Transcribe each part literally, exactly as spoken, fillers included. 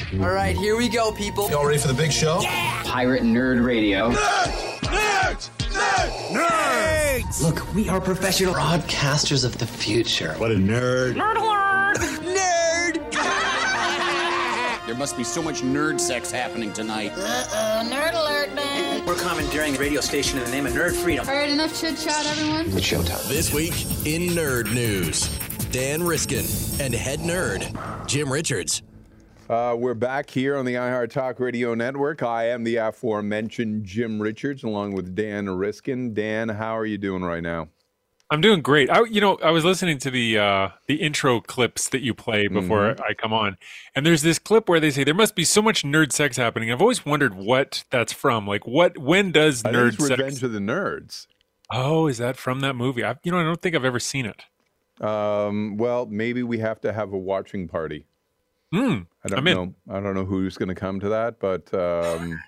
All right, here we go, people. Y'all ready for the big show? Yeah! Pirate Nerd Radio. Nerds! Nerds! Nerds! Nerds! Look, we are professional broadcasters of the future. What a nerd. Nerd alert! Nerd! There must be so much nerd sex happening tonight. Uh-oh, nerd alert, man. We're commandeering a radio station in the name of nerd freedom. All right, enough chit-chat, everyone. It's showtime. This week in Nerd News, Dan Riskin and head nerd, Jim Richards. Uh, we're back here on the iHeart Talk Radio Network. I am the aforementioned Jim Richards, along with Dan Riskin. Dan, how are you doing right now? I'm doing great. I, you know, I was listening to the uh, the intro clips that you play before mm-hmm. I come on, and there's this clip where they say there must be so much nerd sex happening. I've always wondered what that's from. Like, what? When does I nerd think it's sex? Revenge of the Nerds. Oh, is that from that movie? I, you know, I don't think I've ever seen it. Um, well, maybe we have to have a watching party. Mm, I don't I'm know. in. I don't know who's going to come to that, but um,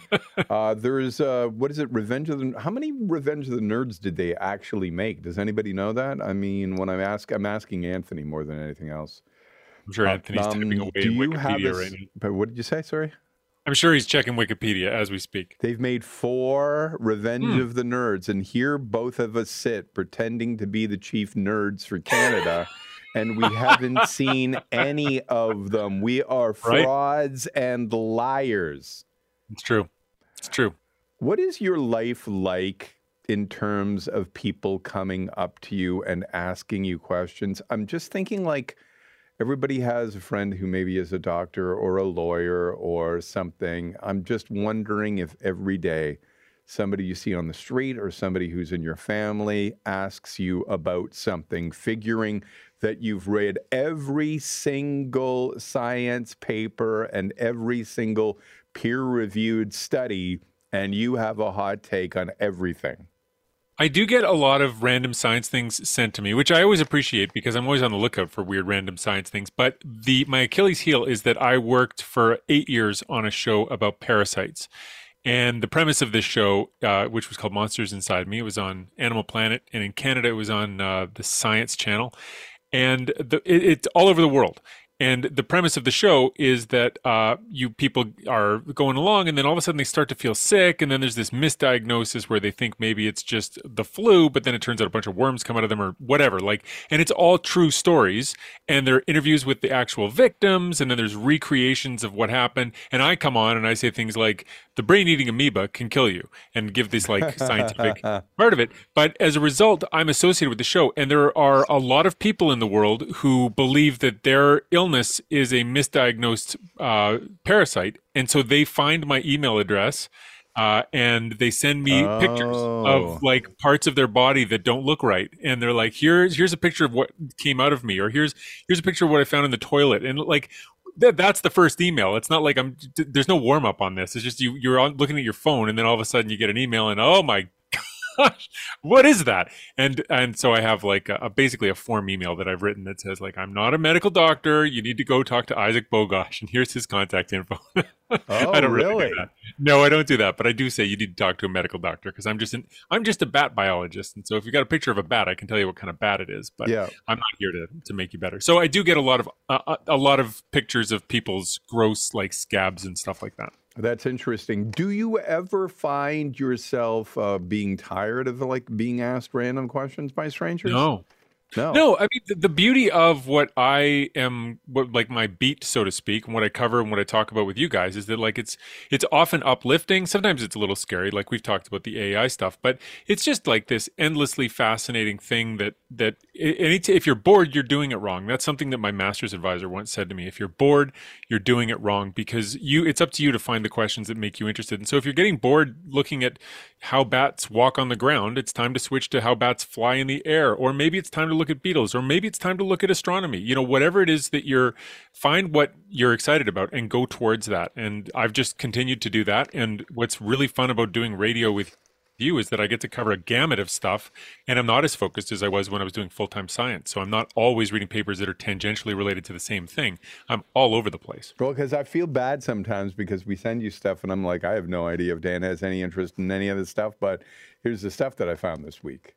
uh, there's uh, what is it? Revenge of the. How many Revenge of the Nerds did they actually make? Does anybody know that? I mean, when I'm ask, I'm asking Anthony more than anything else. I'm sure Anthony's um, typing away do in you have Wikipedia a, right now. But what did you say? Sorry. I'm sure he's checking Wikipedia as we speak. They've made four Revenge hmm. of the Nerds, and here both of us sit pretending to be the chief nerds for Canada. And we haven't seen any of them. We are frauds right? and liars. It's true. It's true. What is your life like in terms of people coming up to you and asking you questions? I'm just thinking like everybody has a friend who maybe is a doctor or a lawyer or something. I'm just wondering if every day somebody you see on the street or somebody who's in your family asks you about something, figuring that you've read every single science paper and every single peer-reviewed study, and you have a hot take on everything. I do get a lot of random science things sent to me, which I always appreciate because I'm always on the lookout for weird random science things. But the my Achilles heel is that I worked for eight years on a show about parasites. And the premise of this show, uh, which was called Monsters Inside Me, it was on Animal Planet, and in Canada it was on uh, the Science Channel. And the, it, it's all over the world. And the premise of the show is that uh, you people are going along, and then all of a sudden they start to feel sick, and then there's this misdiagnosis where they think maybe it's just the flu, but then it turns out a bunch of worms come out of them or whatever. Like, and it's all true stories, and there are interviews with the actual victims, and then there's recreations of what happened. And I come on and I say things like, the brain-eating amoeba can kill you, and give this like scientific part of it. But as a result, I'm associated with the show, and there are a lot of people in the world who believe that their illness is a misdiagnosed uh, parasite, and so they find my email address uh, and they send me oh. pictures of like parts of their body that don't look right, and they're like, here's here's a picture of what came out of me, or here's here's a picture of what I found in the toilet, and like that, that's the first email. It's not like I'm there's no warm up on this. It's just you you're on looking at your phone, and then all of a sudden you get an email, and oh my gosh, what is that? And and so I have like a, a basically a form email that I've written that says like, I'm not a medical doctor. You need to go talk to Isaac Bogosh, and here's his contact info. Oh, I don't really? really? do that. No, I don't do that. But I do say you need to talk to a medical doctor because I'm just an, I'm just a bat biologist, and so if you got a picture of a bat, I can tell you what kind of bat it is. But yeah. I'm not here to to make you better. So I do get a lot of uh, a lot of pictures of people's gross like scabs and stuff like that. That's interesting. Do you ever find yourself uh, being tired of like being asked random questions by strangers? No. No. No, I mean, the, the beauty of what I am, what like my beat, so to speak, and what I cover and what I talk about with you guys is that like it's it's often uplifting. Sometimes it's a little scary, like we've talked about the A I stuff, but it's just like this endlessly fascinating thing that that any t- if you're bored, you're doing it wrong. That's something that my master's advisor once said to me. If you're bored, you're doing it wrong because you it's up to you to find the questions that make you interested. And so if you're getting bored looking at how bats walk on the ground, it's time to switch to how bats fly in the air, or maybe it's time to look at beetles, or maybe it's time to look at astronomy. You know, whatever it is that you're, find what you're excited about and go towards that. And I've just continued to do that. And what's really fun about doing radio with you is that I get to cover a gamut of stuff, and I'm not as focused as I was when I was doing full-time science. So I'm not always reading papers that are tangentially related to the same thing. I'm all over the place. Well, because I feel bad sometimes because we send you stuff and I'm like, I have no idea if Dan has any interest in any of this stuff, but here's the stuff that I found this week.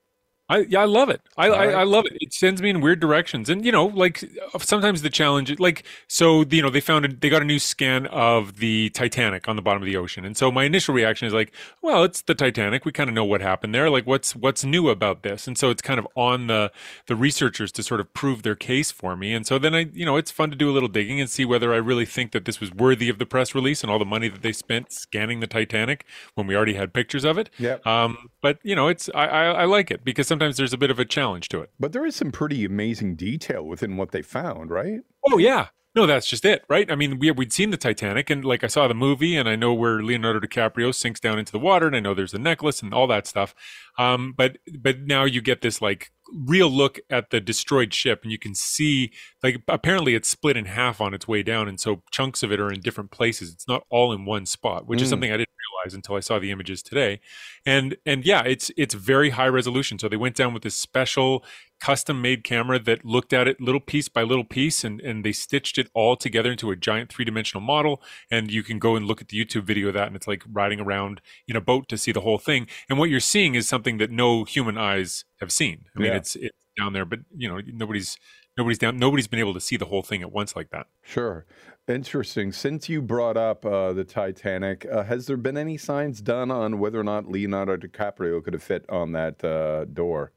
I yeah, I love it. I, I I love it. It sends me in weird directions, and you know, like sometimes the challenge, like so, you know, they found a, they got a new scan of the Titanic on the bottom of the ocean, and so my initial reaction is like, well, it's the Titanic. We kind of know what happened there. Like, what's what's new about this? And so it's kind of on the the researchers to sort of prove their case for me. And so then I, you know, it's fun to do a little digging and see whether I really think that this was worthy of the press release and all the money that they spent scanning the Titanic when we already had pictures of it. Yeah. Um, but you know, it's I, I I like it because sometimes. Sometimes there's a bit of a challenge to it. But there is some pretty amazing detail within what they found, right? Oh, yeah. No, that's just it, right? I mean, we, we'd seen the Titanic, and like I saw the movie, and I know where Leonardo DiCaprio sinks down into the water, and I know there's a necklace and all that stuff. Um, but but now you get this like real look at the destroyed ship, and you can see like apparently it's split in half on its way down, and so chunks of it are in different places. It's not all in one spot, which mm. is something I didn't realize until I saw the images today. And and yeah, it's it's very high resolution. So they went down with this special custom-made camera that looked at it little piece by little piece, and, and they stitched it all together into a giant three-dimensional model. And you can go and look at the YouTube video of that, and it's like riding around in a boat to see the whole thing. And what you're seeing is something that no human eyes have seen. I mean, yeah. it's it's down there, but you know, nobody's nobody's down. Nobody's been able to see the whole thing at once like that. Sure. Interesting. Since you brought up uh, the Titanic, uh, has there been any signs done on whether or not Leonardo DiCaprio could have fit on that uh, door?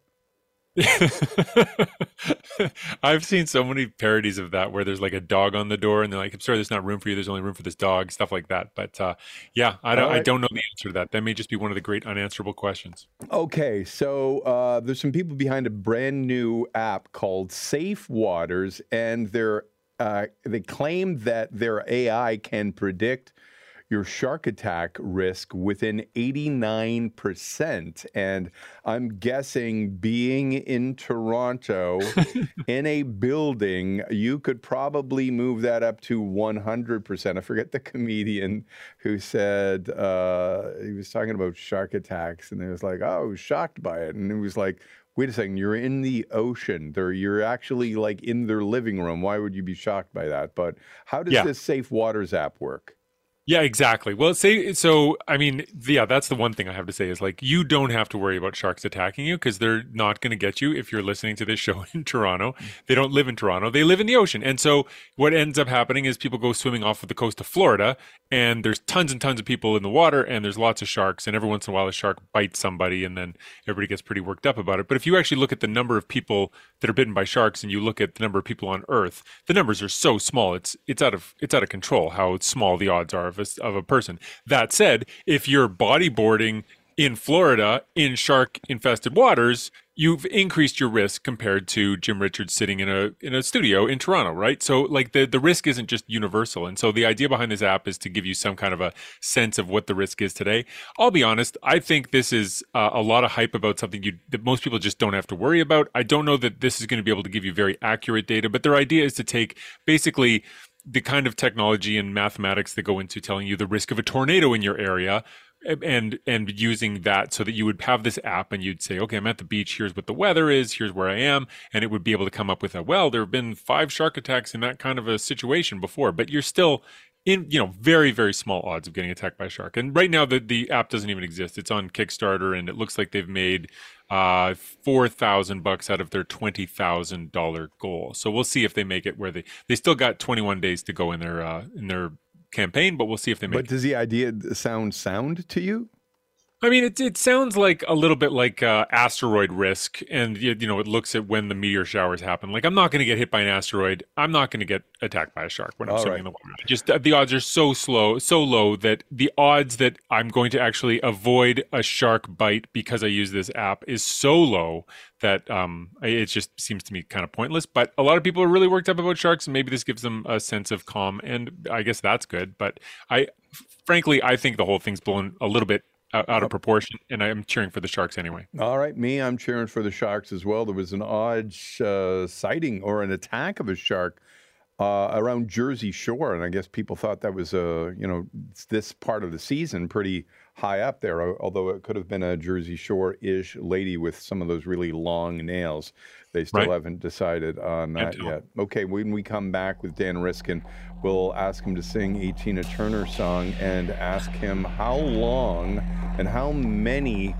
I've seen so many parodies of that where there's like a dog on the door and they're like, I'm sorry, there's not room for you. There's only room for this dog, stuff like that. But uh, yeah, I don't, right. I don't know the answer to that. That may just be one of the great unanswerable questions. Okay. So uh, there's some people behind a brand new app called Safe Waters, and they're, uh, they claim that their A I can predict your shark attack risk within eighty-nine percent. And I'm guessing being in Toronto in a building, you could probably move that up to one hundred percent. I forget the comedian who said, uh, he was talking about shark attacks, and he was like, oh, I was shocked by it. And it was like, wait a second, you're in the ocean. They're, you're actually like in their living room. Why would you be shocked by that? But how does yeah. this Safe Waters app work? Yeah, exactly. Well, say so. I mean, yeah, that's the one thing I have to say is like you don't have to worry about sharks attacking you because they're not going to get you if you're listening to this show in Toronto. They don't live in Toronto; they live in the ocean. And so, what ends up happening is people go swimming off of the coast of Florida, and there's tons and tons of people in the water, and there's lots of sharks. And every once in a while, a shark bites somebody, and then everybody gets pretty worked up about it. But if you actually look at the number of people that are bitten by sharks, and you look at the number of people on Earth, the numbers are so small. It's it's out of it's out of control how small the odds are of a, of a person. That said, if you're bodyboarding in Florida in shark-infested waters, you've increased your risk compared to Jim Richards sitting in a in a studio in Toronto, right? So like the, the risk isn't just universal. And so the idea behind this app is to give you some kind of a sense of what the risk is today. I'll be honest, I think this is uh, a lot of hype about something you that most people just don't have to worry about. I don't know that this is going to be able to give you very accurate data, but their idea is to take basically the kind of technology and mathematics that go into telling you the risk of a tornado in your area and and using that so that you would have this app and you'd say, okay, I'm at the beach, here's what the weather is, here's where I am, and it would be able to come up with a, well, there have been five shark attacks in that kind of a situation before, but you're still in, you know, very, very small odds of getting attacked by a shark. And right now the, the app doesn't even exist. It's on Kickstarter, and it looks like they've made uh, four thousand bucks out of their twenty thousand dollars goal. So we'll see if they make it where they, they still got twenty-one days to go in their, uh, in their campaign, but we'll see if they make but it. But does the idea sound sound to you? I mean, it it sounds like a little bit like uh, asteroid risk, and you, you know, it looks at when the meteor showers happen. Like, I'm not going to get hit by an asteroid. I'm not going to get attacked by a shark when I'm swimming right. in the water. Just uh, the odds are so slow, so low that the odds that I'm going to actually avoid a shark bite because I use this app is so low that um, it just seems to me kind of pointless. But a lot of people are really worked up about sharks, and maybe this gives them a sense of calm, and I guess that's good. But I, frankly, I think the whole thing's blown a little bit out of proportion, and I'm cheering for the sharks anyway. All right, me, I'm cheering for the sharks as well. There was an odd uh, sighting or an attack of a shark uh, around Jersey Shore, and I guess people thought that was a, you know, this part of the season pretty high up there, although it could have been a Jersey Shore-ish lady with some of those really long nails. They still right. haven't decided on that yet. Okay, when we come back with Dan Riskin, we'll ask him to sing a Tina Turner song and ask him how long and how many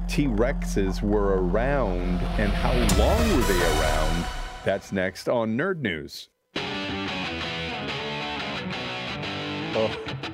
T-Rexes were around and how long were they around? That's next on Nerd News. Oh.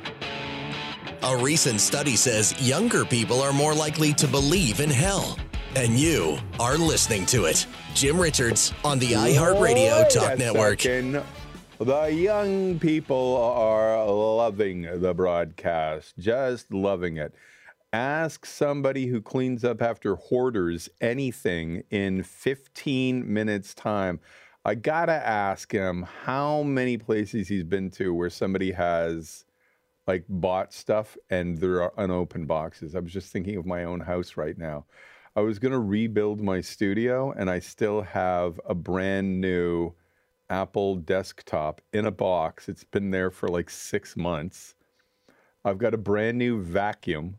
A recent study says younger people are more likely to believe in hell. And you are listening to it. Jim Richards on the iHeartRadio Talk Network. Second. The young people are loving the broadcast, just loving it. Ask somebody who cleans up after hoarders anything in fifteen minutes time. I gotta ask him how many places he's been to where somebody has like bought stuff and there are unopened boxes. I was just thinking of my own house right now. I was gonna rebuild my studio and I still have a brand new Apple desktop in a box. It's been there for like six months. I've got a brand new vacuum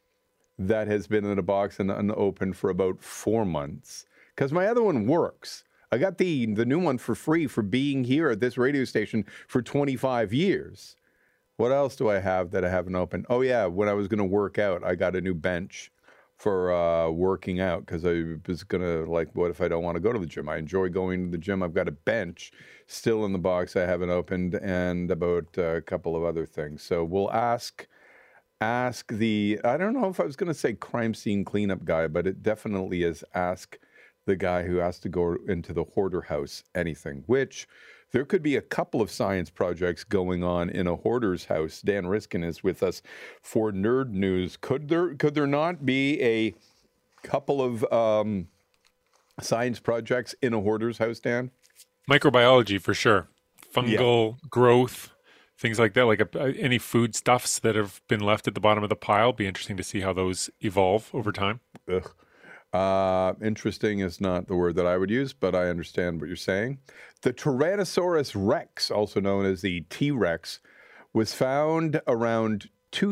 that has been in a box and unopened for about four months because my other one works. I got the, the new one for free for being here at this radio station for twenty-five years. What else do I have that I haven't opened? Oh, yeah, when I was going to work out, I got a new bench for uh, working out because I was going to, like, what if I don't want to go to the gym? I enjoy going to the gym. I've got a bench still in the box I haven't opened and about a couple of other things. So we'll ask, ask the, I don't know if I was going to say crime scene cleanup guy, but it definitely is ask the guy who has to go into the hoarder house anything, which there could be a couple of science projects going on in a hoarder's house. Dan Riskin is with us for Nerd News. Could there could there not be a couple of um, science projects in a hoarder's house, Dan? Microbiology for sure. Fungal Yeah. growth, things like that, like a, any food stuffs that have been left at the bottom of the pile. Be interesting to see how those evolve over time. Ugh. Uh, interesting is not the word that I would use, but I understand what you're saying. The Tyrannosaurus Rex, also known as the T-Rex, was found around two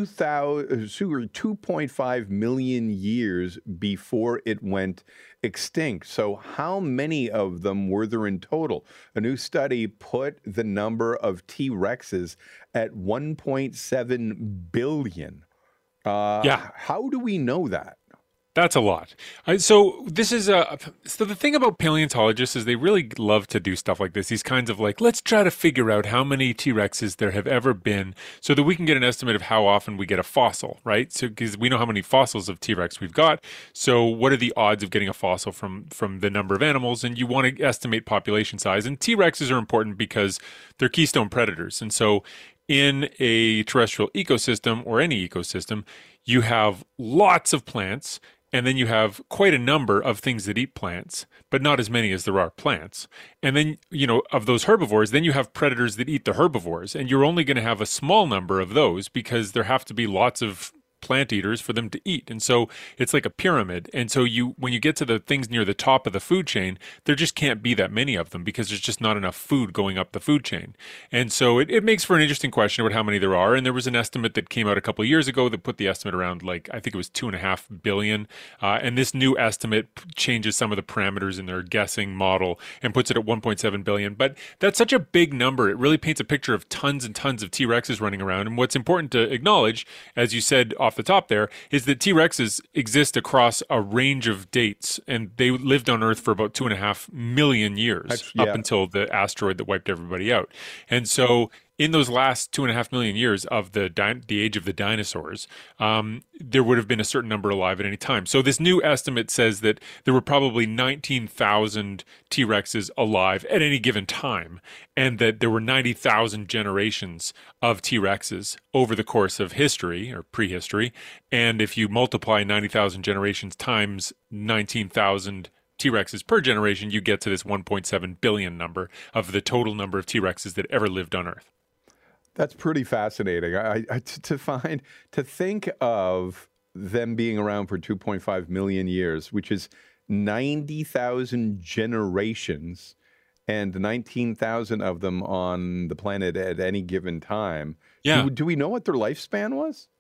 point five million years before it went extinct. So how many of them were there in total? A new study put the number of T-Rexes at one point seven billion. Uh, Yeah. How do we know that? That's a lot. Uh, so this is a so the thing about paleontologists is they really love to do stuff like this. These kinds of like, let's try to figure out how many T-Rexes there have ever been so that we can get an estimate of how often we get a fossil, right? So because we know how many fossils of T-Rex we've got. So what are the odds of getting a fossil from from the number of animals? And you want to estimate population size. And T-Rexes are important because they're keystone predators. And so in a terrestrial ecosystem or any ecosystem, you have lots of plants. And then you have quite a number of things that eat plants, but not as many as there are plants. And then, you know, of those herbivores, then you have predators that eat the herbivores. And you're only going to have a small number of those because there have to be lots of plant eaters for them to eat. And so it's like a pyramid. And so you, when you get to the things near the top of the food chain, there just can't be that many of them because there's just not enough food going up the food chain. And so it, it makes for an interesting question about how many there are. And there was an estimate that came out a couple of years ago that put the estimate around like, I think it was two and a half billion. Uh, and this new estimate changes some of the parameters in their guessing model and puts it at one point seven billion. But that's such a big number. It really paints a picture of tons and tons of T-Rexes running around. And what's important to acknowledge, as you said off the top there, is that T-Rexes exist across a range of dates, and they lived on Earth for about two and a half million years, Actually, yeah. up until the asteroid that wiped everybody out. And so in those last two and a half million years of the di- the age of the dinosaurs, um, there would have been a certain number alive at any time. So this new estimate says that there were probably nineteen thousand T-Rexes alive at any given time, and that there were ninety thousand generations of T-Rexes over the course of history or prehistory. And if you multiply ninety thousand generations times nineteen thousand T-Rexes per generation, you get to this one point seven billion number of the total number of T-Rexes that ever lived on Earth. That's pretty fascinating. I, I, to find, to think of them being around for two point five million years, which is ninety thousand generations and nineteen thousand of them on the planet at any given time. Yeah. Do, do we know what their lifespan was?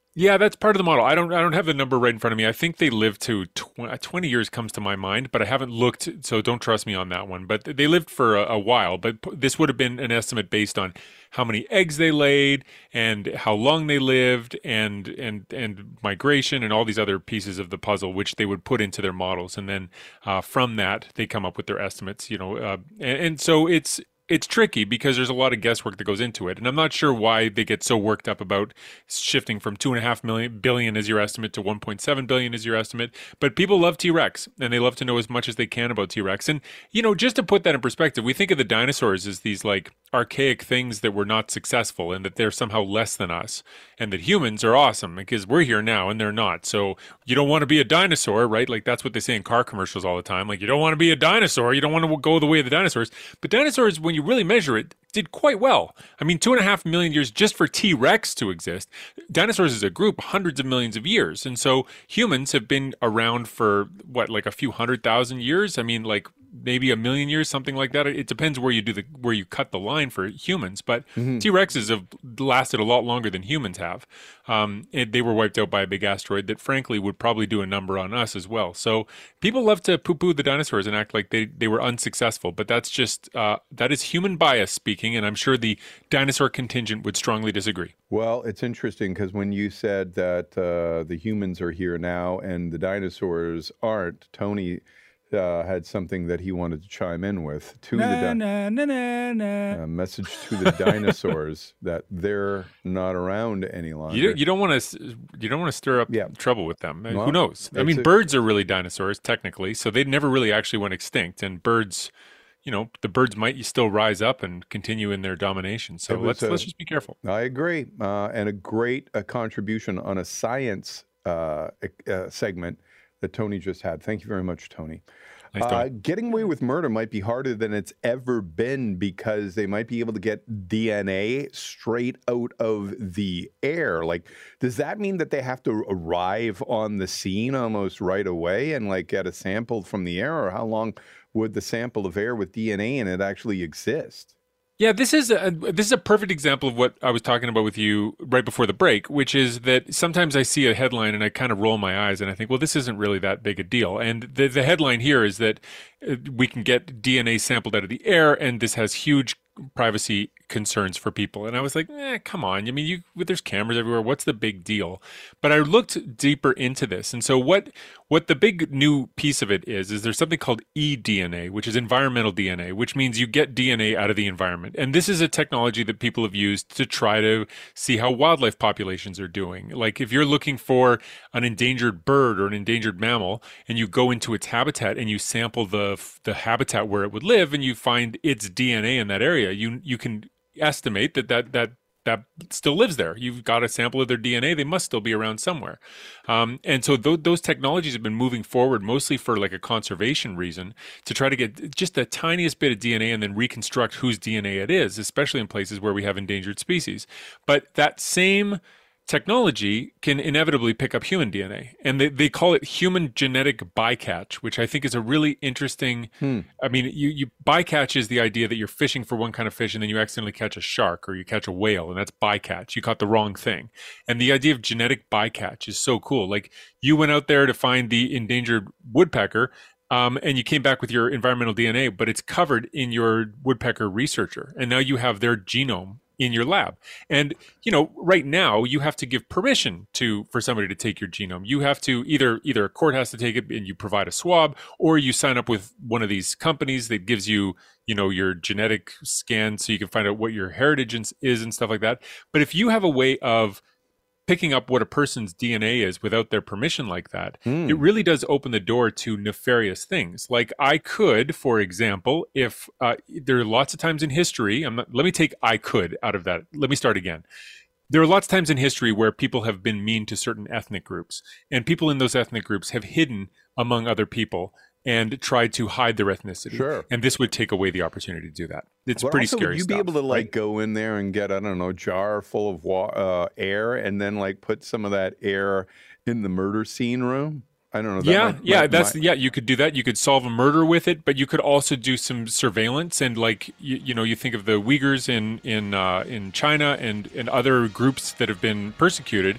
Yeah, that's part of the model. I don't I don't have the number right in front of me. I think they live to tw- twenty years comes to my mind, but I haven't looked, so don't trust me on that one. But they lived for a, a while, but p- this would have been an estimate based on how many eggs they laid and how long they lived and and and migration and all these other pieces of the puzzle, which they would put into their models. And then uh, from that, they come up with their estimates, you know. Uh, and, and so it's It's tricky because there's a lot of guesswork that goes into it. And I'm not sure why they get so worked up about shifting from two and a half million billion as your estimate to one point seven billion as your estimate. But people love T-Rex and they love to know as much as they can about T-Rex. And, you know, just to put that in perspective, we think of the dinosaurs as these like archaic things that were not successful and that they're somehow less than us, and that humans are awesome because we're here now and they're not. So you don't want to be a dinosaur, right? Like that's what they say in car commercials all the time. Like you don't want to be a dinosaur. You don't want to go the way of the dinosaurs. But dinosaurs, when you really measure it, did quite well. I mean, two and a half million years just for T-Rex to exist. Dinosaurs as a group, hundreds of millions of years. And so humans have been around for what, like a few hundred thousand years? I mean, like maybe a million years, something like that. It depends where you do the where you cut the line for humans. But mm-hmm. T-Rexes have lasted a lot longer than humans have. Um, and they were wiped out by a big asteroid that, frankly, would probably do a number on us as well. So people love to poo-poo the dinosaurs and act like they, they were unsuccessful. But that's just uh, that is human bias speaking, and I'm sure the dinosaur contingent would strongly disagree. Well, it's interesting because when you said that uh, the humans are here now and the dinosaurs aren't, Tony Uh, had something that he wanted to chime in with to na, the di- na, na, na, na. Uh, message to the dinosaurs that they're not around any longer. You don't, you don't want to you don't want to stir up yeah. trouble with them. Well, who knows? I mean, a, birds are really dinosaurs technically, so they never really actually went extinct. And birds, you know, the birds might still rise up and continue in their domination. So let's a, let's just be careful. I agree, uh, and a great uh, contribution on a science uh, uh, segment that Tony just had. Thank you very much, Tony. Nice, uh, getting away with murder might be harder than it's ever been because they might be able to get D N A straight out of the air. Like, does that mean that they have to arrive on the scene almost right away and like get a sample from the air? Or how long would the sample of air with D N A in it actually exist? Yeah, this is a this is a perfect example of what I was talking about with you right before the break, which is that sometimes I see a headline and I kind of roll my eyes and I think, well, this isn't really that big a deal. And the the headline here is that we can get D N A sampled out of the air, and this has huge privacy concerns for people. And I was like, eh, come on. I mean, you, there's cameras everywhere. What's the big deal? But I looked deeper into this. And so what what the big new piece of it is, is there's something called eDNA, which is environmental D N A, which means you get D N A out of the environment. And this is a technology that people have used to try to see how wildlife populations are doing. Like if you're looking for an endangered bird or an endangered mammal, and you go into its habitat and you sample the the habitat where it would live, and you find its D N A in that area, you you can estimate that that that that still lives there. You've got a sample of their D N A. They must still be around somewhere. Um, and so th- those technologies have been moving forward mostly for like a conservation reason, to try to get just the tiniest bit of D N A and then reconstruct whose D N A it is, especially in places where we have endangered species. But that same technology can inevitably pick up human D N A, and they, they call it human genetic bycatch, which I think is a really interesting, hmm. I mean, you, you bycatch is the idea that you're fishing for one kind of fish and then you accidentally catch a shark or you catch a whale, and that's bycatch. You caught the wrong thing. And the idea of genetic bycatch is so cool. Like you went out there to find the endangered woodpecker, Um, and you came back with your environmental D N A, but it's covered in your woodpecker researcher. And now you have their genome in your lab. And, you know, right now you have to give permission to, for somebody to take your genome. You have to either, either a court has to take it and you provide a swab, or you sign up with one of these companies that gives you, you know, your genetic scan so you can find out what your heritage is and stuff like that. But if you have a way of picking up what a person's D N A is without their permission like that, mm. it really does open the door to nefarious things. Like I could, for example, if uh, there are lots of times in history, I'm not, let me take I could out of that. Let me start again. There are lots of times in history where people have been mean to certain ethnic groups, and people in those ethnic groups have hidden among other people and tried to hide their ethnicity. Sure. And this would take away the opportunity to do that. It's but pretty also, scary would you stuff, be able to like right? go in there and get, I don't know, a jar full of wa- uh, air and then like put some of that air in the murder scene room? I don't know. That yeah, might, yeah, might, that's might... yeah. You could do that. You could solve a murder with it, but you could also do some surveillance and, like, you, you know, you think of the Uyghurs in in uh, in China and and other groups that have been persecuted.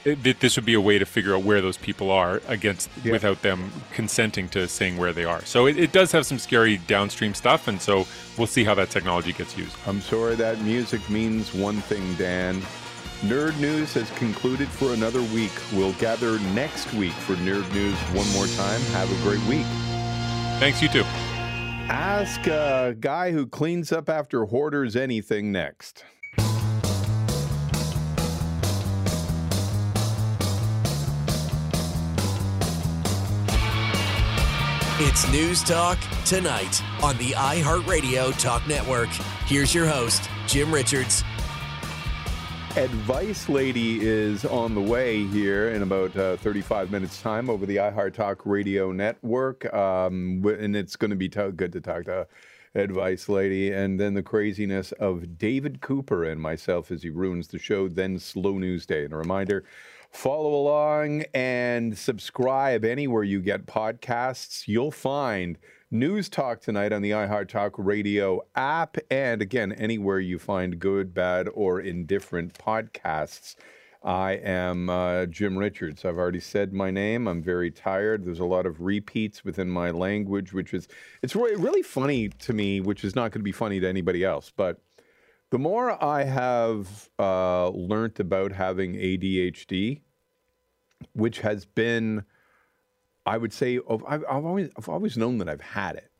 that this would be a way to figure out where those people are against Yeah. without them consenting to saying where they are. So it, it does have some scary downstream stuff, and so we'll see how that technology gets used. I'm sorry that music means one thing, Dan. Nerd News has concluded for another week. We'll gather next week for Nerd News one more time. Have a great week. Thanks, you too. Ask a guy who cleans up after hoarders anything next. It's News Talk tonight on the iHeartRadio Talk Network. Here's your host, Jim Richards. Advice Lady is on the way here in about uh, thirty-five minutes time over the iHeart Talk Radio Network. Um, and it's going to be t- good to talk to Advice Lady. And then the craziness of David Cooper and myself as he ruins the show, then Slow News Day. And a reminder, follow along and subscribe anywhere you get podcasts. You'll find News Talk tonight on the iHeart Talk Radio app, and again, anywhere you find good, bad, or indifferent podcasts. I am uh, Jim Richards. I've already said my name. I'm very tired. There's a lot of repeats within my language, which is, it's really, really funny to me, which is not going to be funny to anybody else. But the more I have uh, learned about having A D H D, which has been, I would say, I've, I've always I've always known that I've had it.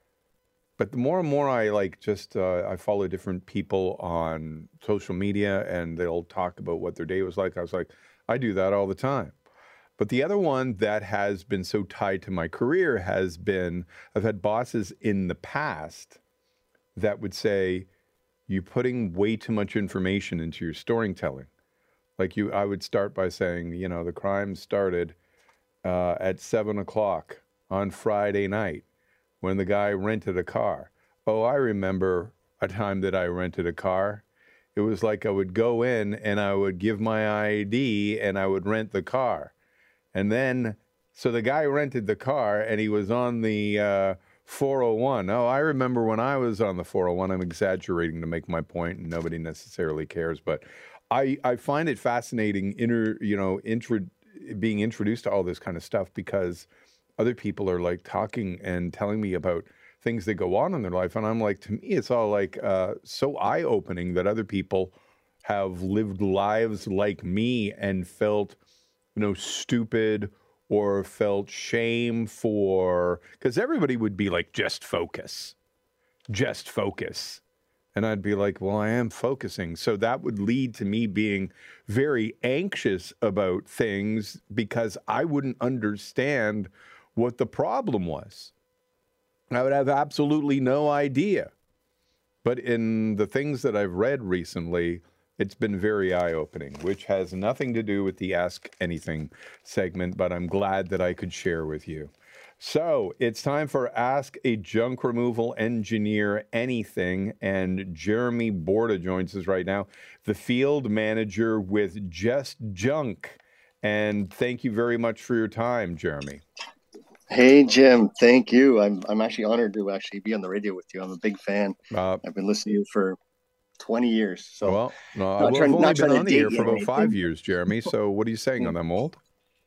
But the more and more I like just, uh, I follow different people on social media and they'll talk about what their day was like. I was like, I do that all the time. But the other one that has been so tied to my career has been, I've had bosses in the past that would say, you're putting way too much information into your storytelling. Like you, I would start by saying, you know, the crime started uh, at seven o'clock on Friday night when the guy rented a car. Oh, I remember a time that I rented a car. It was like I would go in and I would give my I D and I would rent the car. And then, so the guy rented the car and he was on the uh, four oh one. Oh, I remember when I was on the four oh one. I'm exaggerating to make my point and nobody necessarily cares, but I, I find it fascinating, inter, you know, intro, being introduced to all this kind of stuff because other people are like talking and telling me about things that go on in their life. And I'm like, to me, it's all like uh, so eye-opening that other people have lived lives like me and felt, you know, stupid or felt shame for, because everybody would be like, just focus, just focus. And I'd be like, well, I am focusing. So that would lead to me being very anxious about things because I wouldn't understand what the problem was. I would have absolutely no idea. But in the things that I've read recently, it's been very eye-opening, which has nothing to do with the Ask Anything segment, but I'm glad that I could share with you. So it's time for Ask a Junk Removal Engineer Anything, and Jeremy Borda joins us right now, the field manager with Just Junk. And thank you very much for your time, Jeremy. Hey, Jim. Thank you. I'm I'm actually honored to actually be on the radio with you. I'm a big fan. Uh, I've been listening to you for twenty years. So well, no, not I've trying, only not been trying on to the air date for you or about five anything. years, Jeremy. So what are you saying on them, old?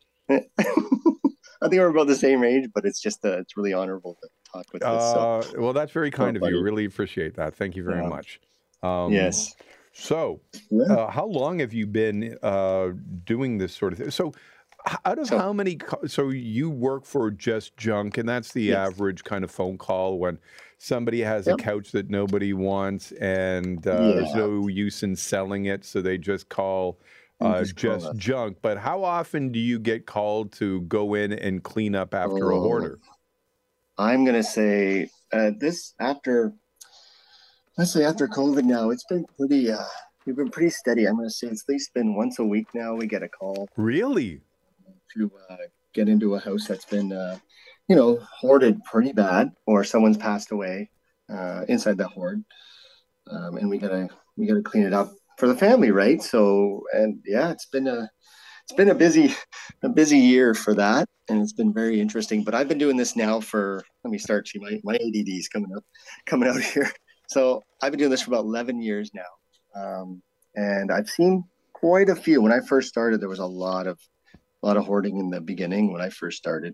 I think we're about the same age, but it's just uh, it's really honorable to talk with us. So. Uh, well, that's very kind Oh, of you. buddy. Really appreciate that. Thank you very Yeah. much. Um, Yes. So, Yeah. uh, how long have you been uh, doing this sort of thing? So, h- out of So- how many? Co- so you work for Just Junk, and that's the Yes. average kind of phone call when somebody has Yep. a couch that nobody wants, and uh, there's Yeah. no use in selling it, so they just call. Uh, just call just us. junk. But how often do you get called to go in and clean up after a Oh. hoarder? I'm gonna say uh, this after let's say after COVID now, it's been pretty uh, we've been pretty steady. I'm gonna say it's at least been once a week now. We get a call Really? to uh, get into a house that's been uh, you know hoarded pretty bad, or someone's passed away uh, inside that hoard, um, and we gotta we gotta clean it up for the family, right? So and yeah, it's been a it's been a busy a busy year for that, and it's been very interesting. But I've been doing this now for let me start. See, my my A D D is coming up coming out here. So I've been doing this for about eleven years now, um, and I've seen quite a few. When I first started, there was a lot of a lot of hoarding in the beginning when I first started,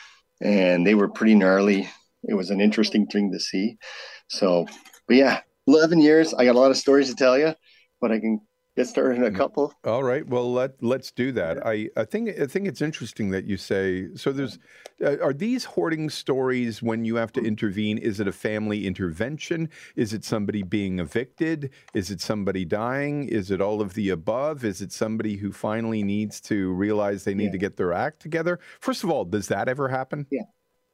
and they were pretty gnarly. It was an interesting thing to see. So, but yeah, eleven years. I got a lot of stories to tell you, but I can get started in a couple. All right. Well, let let's do that. I, I think I think it's interesting that you say so. There's uh, are these hoarding stories when you have to intervene? Is it a family intervention? Is it somebody being evicted? Is it somebody dying? Is it all of the above? Is it somebody who finally needs to realize they need yeah. to get their act together? First of all, does that ever happen? Yeah.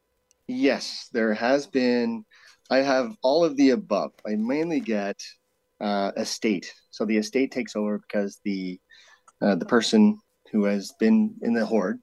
Yes, there has been. I have all of the above. I mainly get uh, estate. So the estate takes over because the uh, the person who has been in the hoard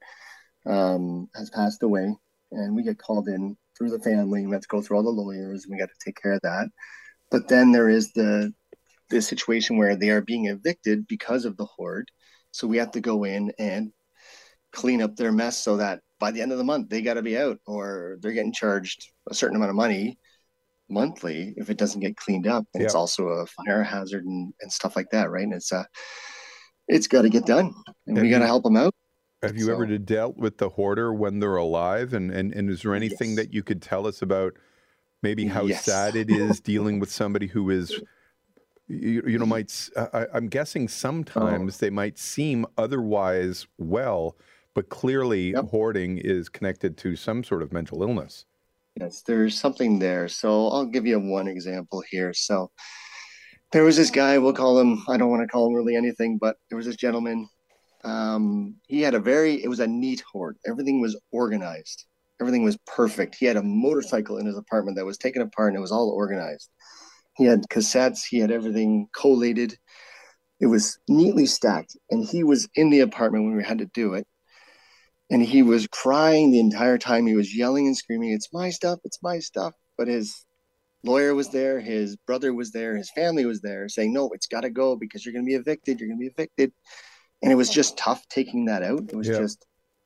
um, has passed away, and we get called in through the family. We have to go through all the lawyers, and we got to take care of that. But then there is the the situation where they are being evicted because of the hoard. So we have to go in and clean up their mess so that by the end of the month they got to be out, or they're getting charged a certain amount of money monthly if it doesn't get cleaned up. And yeah. it's also a fire hazard and, and stuff like that, right? And it's uh it's got to get done, and have we got to help them out. Have you so, ever dealt with the hoarder when they're alive? And and, and is there anything yes. that you could tell us about maybe how yes. sad it is dealing with somebody who is, you, you know, might, I, I'm guessing sometimes oh. they might seem otherwise well, but clearly yep. hoarding is connected to some sort of mental illness. Yes, there's something there. So I'll give you one example here. So there was this guy, we'll call him, I don't want to call him really anything, but there was this gentleman. Um, he had a very, it was a neat hoard. Everything was organized. Everything was perfect. He had a motorcycle in his apartment that was taken apart, and it was all organized. He had cassettes. He had everything collated. It was neatly stacked. And he was in the apartment when we had to do it. And he was crying the entire time. He was yelling and screaming, "It's my stuff, it's my stuff." But his lawyer was there, his brother was there, his family was there saying, "No, it's got to go because you're going to be evicted. You're going to be evicted." And it was just tough taking that out. It was yeah. just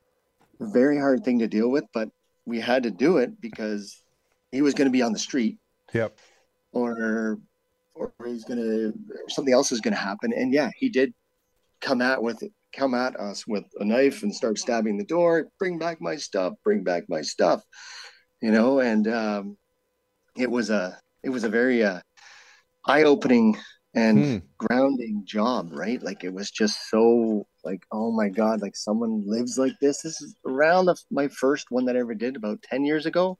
a very hard thing to deal with, but we had to do it because he was going to be on the street. Yep. Or, or he's going to, something else is going to happen. And yeah, he did come at with it. come at us with a knife and start stabbing the door. "Bring back my stuff, bring back my stuff," you know, and um, it was a, it was a very uh, eye-opening and hmm. grounding job, right? Like, it was just so like, oh my God, like someone lives like this. This is around the, my first one that I ever did about ten years ago.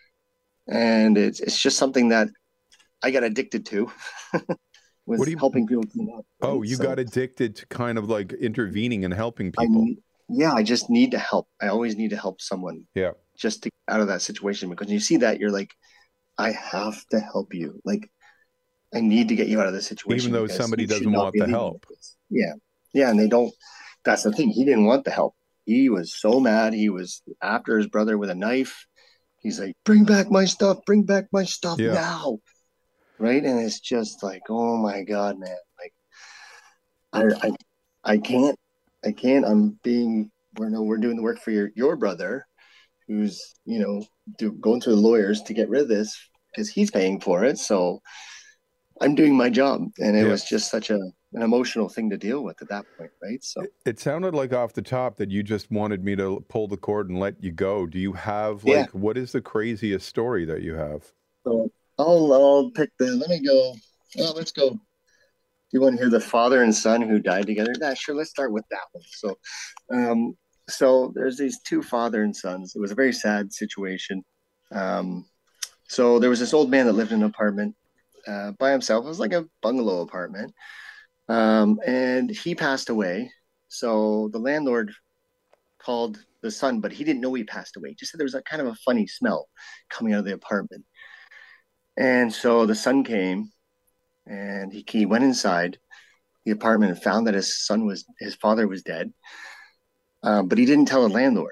And it's, it's just something that I got addicted to. Was what you, helping people clean up. Right? Oh, you so, got addicted to kind of like intervening and helping people. I, yeah, I just need to help. I always need to help someone. Yeah. Just to get out of that situation, because when you see that, you're like, I have to help you. Like, I need to get you out of this situation. Even though somebody doesn't want the help. Yeah. Yeah. And they don't, that's the thing. He didn't want the help. He was so mad. He was after his brother with a knife. He's like, "Bring back my stuff. Bring back my stuff yeah. now." Right. And it's just like, oh my God, man. Like, I, I, I can't, I can't, I'm being, we're no, we're doing the work for your, your brother who's, you know, do, going to the lawyers to get rid of this because he's paying for it. So I'm doing my job. And it yeah. was just such a, an emotional thing to deal with at that point. Right. So it, it sounded like off the top that you just wanted me to pull the cord and let you go. Do you have like, yeah. what is the craziest story that you have? So, I'll, I'll pick the, let me go, oh, let's go. Do you want to hear the father and son who died together? Nah, sure, let's start with that one. So, um, so there's these two father and sons. It was a very sad situation. Um, so there was this old man that lived in an apartment uh, by himself. It was like a bungalow apartment. Um, and he passed away. So the landlord called the son, but he didn't know he passed away. He just said there was a kind of a funny smell coming out of the apartment. And so the son came, and he, he went inside the apartment and found that his son was, his father was dead. Um, but he didn't tell the landlord.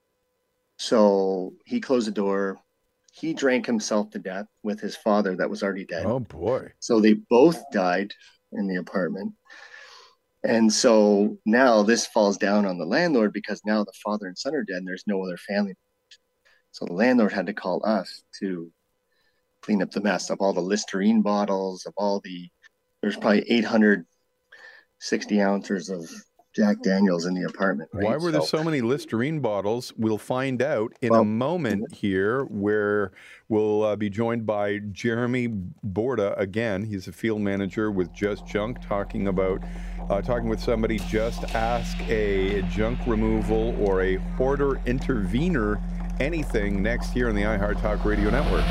So he closed the door. He drank himself to death with his father that was already dead. Oh boy. So they both died in the apartment. And so now this falls down on the landlord because now the father and son are dead and there's no other family. So the landlord had to call us to clean up the mess of all the Listerine bottles, of all the, there's probably eight hundred sixty ounces of Jack Daniels in the apartment. Right? Why were so, there so many Listerine bottles? We'll find out in well, a moment here, where we'll uh, be joined by Jeremy Borda again. He's a field manager with Just Junk, talking about uh, talking with somebody. Just ask a junk removal or a hoarder intervener anything next here on the iHeart Talk Radio Network.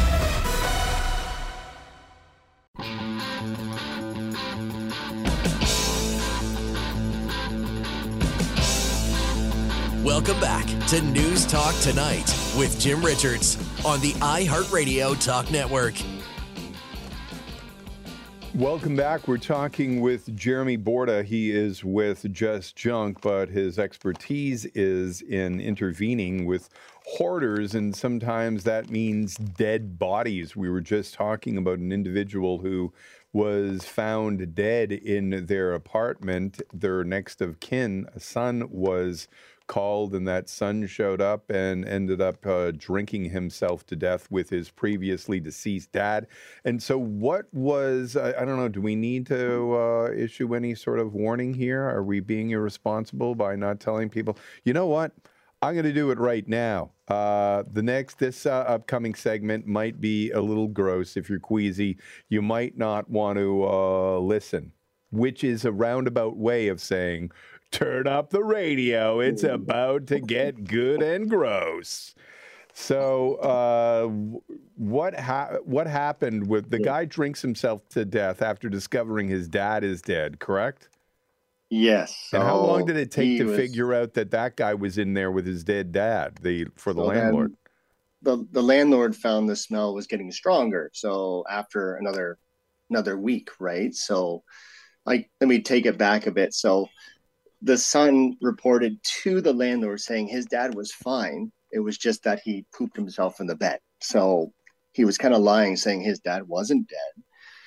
Welcome back to News Talk Tonight with Jim Richards on the iHeartRadio Talk Network. Welcome back. We're talking with Jeremy Borda. He is with Just Junk, but his expertise is in intervening with hoarders, and sometimes that means dead bodies. We were just talking about an individual who was found dead in their apartment. Their next of kin, a son, was called, and that son showed up and ended up uh, drinking himself to death with his previously deceased dad. And so what was, I, I don't know, do we need to uh, issue any sort of warning here? Are we being irresponsible by not telling people, you know what, I'm going to do it right now? Uh, the next, this uh, upcoming segment might be a little gross. If you're queasy, you might not want to uh, listen, which is a roundabout way of saying, turn up the radio. It's about to get good and gross. So, uh, what ha- what happened with the guy? Drinks himself to death after discovering his dad is dead. Correct? Yes. And so how long did it take to was, figure out that that guy was in there with his dead dad? The for the so landlord. The the landlord found the smell was getting stronger. So after another another week, right? So, like, let me take it back a bit. So. The son reported to the landlord saying his dad was fine. It was just that he pooped himself in the bed. So he was kind of lying, saying his dad wasn't dead.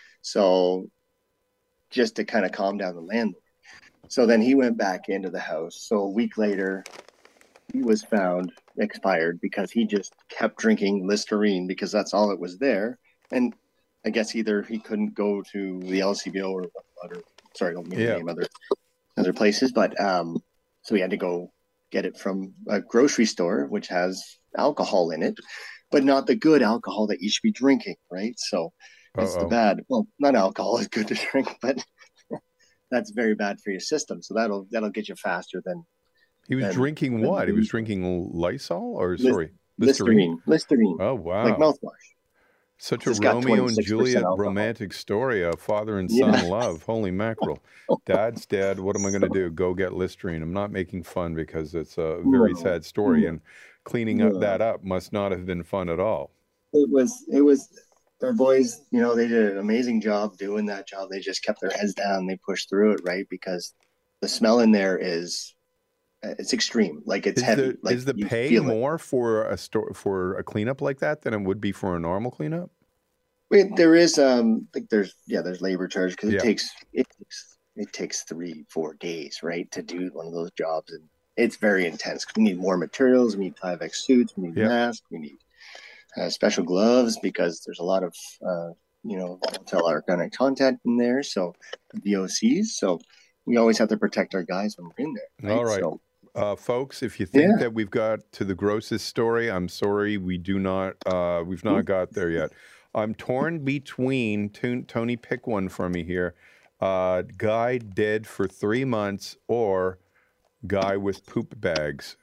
So just to kind of calm down the landlord. So then he went back into the house. So a week later, he was found expired because he just kept drinking Listerine because that's all that was there. And I guess either he couldn't go to the L C B O or other, sorry, I don't mean yeah. to name other other places, but um, so we had to go get it from a grocery store, which has alcohol in it, but not the good alcohol that you should be drinking, right? So it's the bad. Well, not alcohol is good to drink, but that's very bad for your system. So that'll that'll get you faster than. He was than, drinking than what? He was drinking Lysol or sorry, Listerine. Listerine. Oh wow! Like mouthwash. Such a Romeo and Juliet alcohol. Romantic story, a father and son yeah. love. Holy mackerel. Dad's dead. What am I going to do? Go get Listerine. I'm not making fun because it's a very no. sad story. No. And cleaning no. up that up must not have been fun at all. It was, it was, our boys, you know, they did an amazing job doing that job. They just kept their heads down. They pushed through it, right? Because the smell in there is, it's extreme. Like it's is heavy. The, like is the pay more it. for a store for a cleanup like that than it would be for a normal cleanup? Wait, there is um like there's yeah there's labor charge because yeah. it takes it takes it takes three four days right to do one of those jobs, and it's very intense. We need more materials. We need Tyvek suits. We need yeah. masks. We need uh, special gloves because there's a lot of uh, you know volatile organic content in there. So V O Cs. So we always have to protect our guys when we're in there. Right? All right. So, Uh, folks, if you think yeah. that we've got to the grossest story, I'm sorry, we do not. Uh, we've not got there yet. I'm torn between. Tony, pick one for me here. Uh, guy dead for three months or guy with poop bags.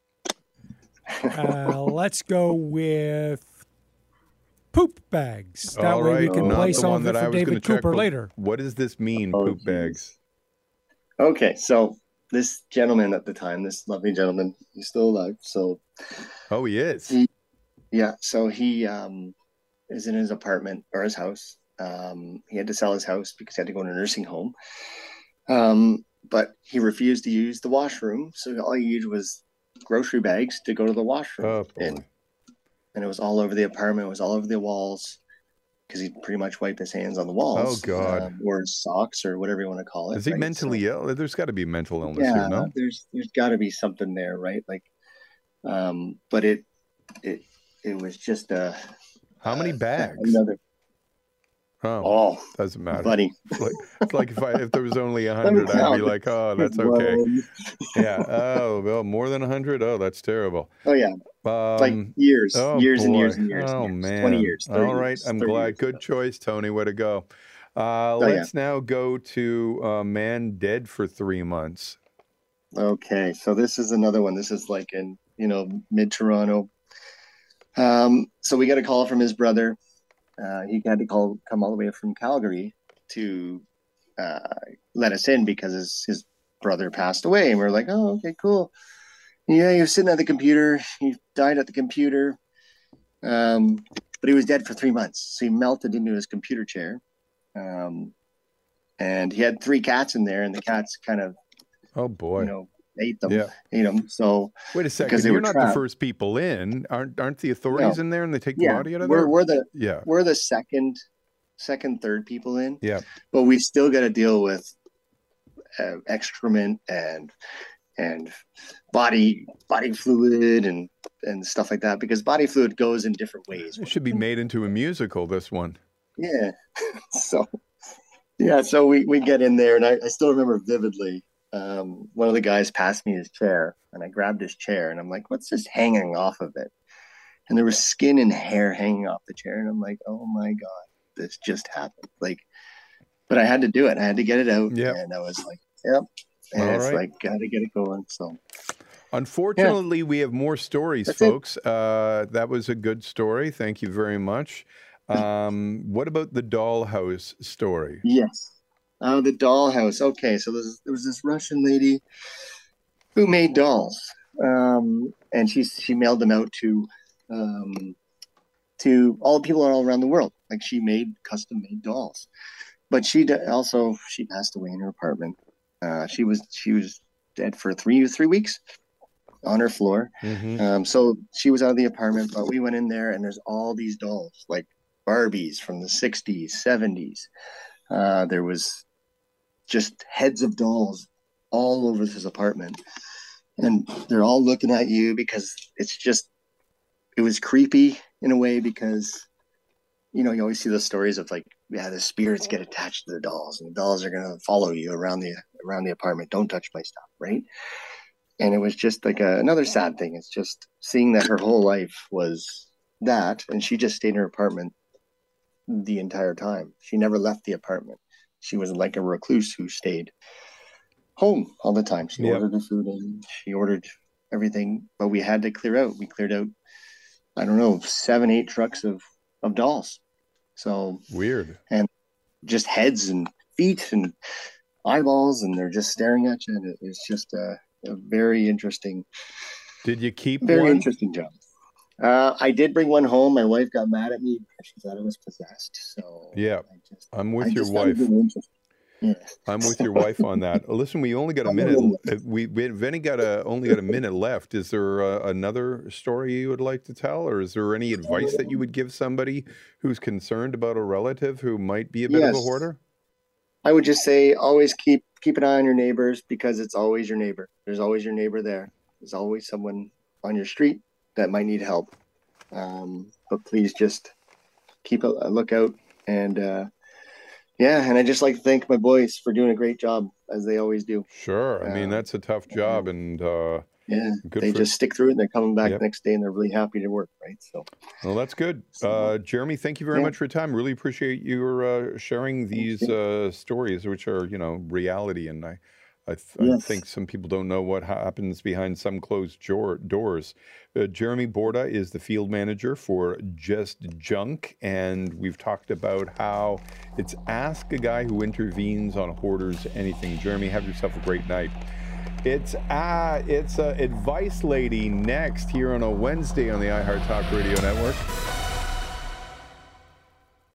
Uh, let's go with poop bags. That All way right, we can not play the some one of it that I for was gonna David check, Cooper but later. What does this mean, Oh, poop geez. bags? Okay, so this gentleman at the time, this lovely gentleman, he's still alive. So, oh, he is. He, yeah. So he um, is in his apartment or his house. Um, he had to sell his house because he had to go to a nursing home. Um, but he refused to use the washroom, so all he used was grocery bags to go to the washroom. Oh, boy. And, and it was all over the apartment. It was all over the walls because he pretty much wiped his hands on the walls. Oh, God. Um, or socks or whatever you want to call it. Is he right? mentally so, ill? There's got to be mental illness yeah, here, no? there's there's got to be something there, right? Like, um, but it it it was just a. How many uh, bags? Another. Oh, oh doesn't matter, buddy. It's like, it's like if I if there was only a hundred, I'd be like, oh, that's okay. Yeah. Oh, well, more than a hundred. Oh, that's terrible. Oh yeah. Um, like years, oh, years and boy. years and years. Oh and years. man. Twenty years. All right. years, I'm glad. years. Good choice, Tony. Way to go. Uh, oh, let's yeah. now go to a man dead for three months. Okay, so this is another one. This is like in you know mid Toronto. Um, so we got a call from his brother. Uh, he had to call come all the way from Calgary to uh, let us in because his his brother passed away, and we we're like, oh, okay, cool. Yeah, he was sitting at the computer. He died at the computer, um, but he was dead for three months. So he melted into his computer chair, um, and he had three cats in there, and the cats kind of, oh boy, you know, ate them. Yeah. ate them. So wait a second, you're not trapped. the first people in, aren't? Aren't the authorities no. in there, and they take the yeah. body out of we're, there? We're the yeah, we're the second, second, third people in. Yeah, but we still got to deal with uh, excrement and. and body body fluid and and stuff like that, because body fluid goes in different ways. It should be made into a musical, this one. Yeah. so yeah so we we get in there, and I, I still remember vividly, um one of the guys passed me his chair, and I grabbed his chair, and I'm like, what's this hanging off of it? And there was skin and hair hanging off the chair, and I'm like, oh my god, this just happened. Like, but I had to do it. I had to get it out. Yeah. And I was like, yep. And All it's right. like, got to get it going. So, unfortunately, yeah. we have more stories, That's folks. Uh, that was a good story. Thank you very much. Um, what about the dollhouse story? Yes. Uh, the dollhouse. Okay. So there's, there was this Russian lady who made dolls. Um, and she, she mailed them out to, um, to all the people all around the world. Like, she made custom made dolls, but she also, she passed away in her apartment. Uh, she was she was dead for three three weeks on her floor. Mm-hmm. Um, so she was out of the apartment, but we went in there, and there's all these dolls, like Barbies from the sixties, seventies. Uh, there was just heads of dolls all over this apartment, and they're all looking at you because it's just it was creepy in a way, because you know you always see those stories of like, yeah, the spirits get attached to the dolls, and the dolls are gonna follow you around the around the apartment. Don't touch my stuff, right? And it was just like a, another sad thing. It's just seeing that her whole life was that, and she just stayed in her apartment the entire time. She never left the apartment. She was like a recluse who stayed home all the time. She Yep. ordered the food in, she ordered everything, but we had to clear out. We cleared out, I don't know, seven, eight trucks of, of dolls. So weird. And just heads and feet and eyeballs, and they're just staring at you, and it, it's just a, a very interesting. Did you keep very one? interesting job? Uh, I did bring one home. My wife got mad at me because she thought I was possessed. So yeah, I just, I'm with I your just found it wife. really interesting. Yeah. I'm with your wife on that. Listen, we only got a minute. We we've only got a only got a minute left. Is there uh, another story you would like to tell, or is there any advice that you would give somebody who's concerned about a relative who might be a bit Yes. of a hoarder? I would just say always keep keep an eye on your neighbors, because it's always your neighbor. There's always your neighbor there. There's always someone on your street that might need help. Um, but please just keep a, a lookout. And uh, yeah, and I just like to thank my boys for doing a great job, as they always do. Sure. I mean, Um, that's a tough job, and uh, Yeah, good they for- just stick through it, and they're coming back Yep. the next day, and they're really happy to work, right? So well, that's good. Uh, Jeremy, thank you very Yeah. much for your time. Really appreciate your uh, sharing these uh, stories, which are, you know, reality. And I, I, th- I Yes. think some people don't know what happens behind some closed jor- doors. Uh, Jeremy Borda is the field manager for Just Junk, and we've talked about how it's Ask a Guy Who Intervenes on Hoarders Anything. Jeremy, have yourself a great night. It's uh, it's uh, Advice Lady next here on a Wednesday on the iHeart Talk Radio Network.